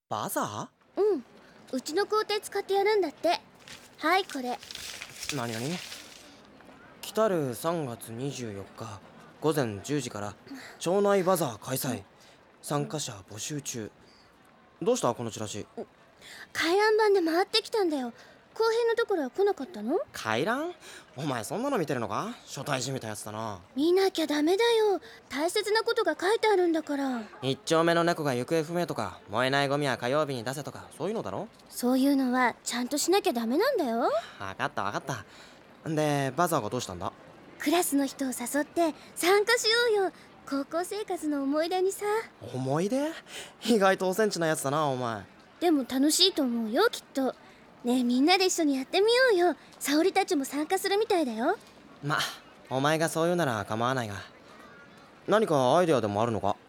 バザうん、うちの校庭使ってやるんだって。はい、これ。 ー？なになに？来たる3月24日午前10時から町内バザー開催、参加者募集中。どうしたこのチラシ？ 回覧板で回ってきたんだよ。後編のところは来なかったの？ 回覧？お前そんなの見てるのか？初対じみたやつだな。 見なきゃダメだよ。大切なことが書いてあるんだから。 一丁目の猫が行方不明とか、燃えないゴミは火曜日に出せとか、そういうのだろ？ そういうのはちゃんとしなきゃダメなんだよ。 分かった分かった。でバザーがどうしたんだ？ クラスの人を誘って参加しようよ。高校生活の思い出にさ。 思い出？意外とおセンチなやつだなお前。 でも楽しいと思うよ、きっと。ねえ、みんなで一緒にやってみようよ。沙織たちも参加するみたいだよ。 ま、お前がそう言うなら構わないが、何かアイデアでもあるのか？